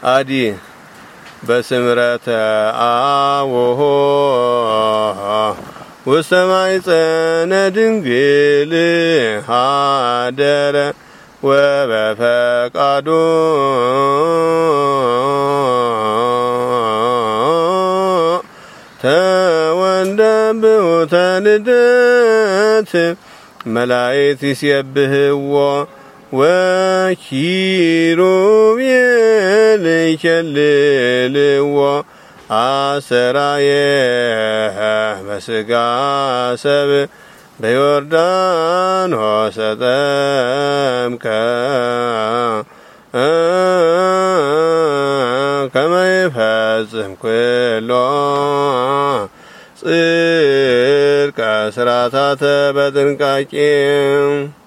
አዲ በስምረተ አቡሁ ወሰማይ ጸነ ድንግል ሀደረ ወበፈቃዱ ተወልደ ብሁተ ልደት መላእክት ይሴብሕዎ ወኪሩቤል ይኬልልዎ አሰራየ በሥጋ ሰብእ በዮርዳኖስ ተጠምቀ ከመ ይፈጽም ኩሎ ጽድቀ ሥርዓታተ በጥንቃቄ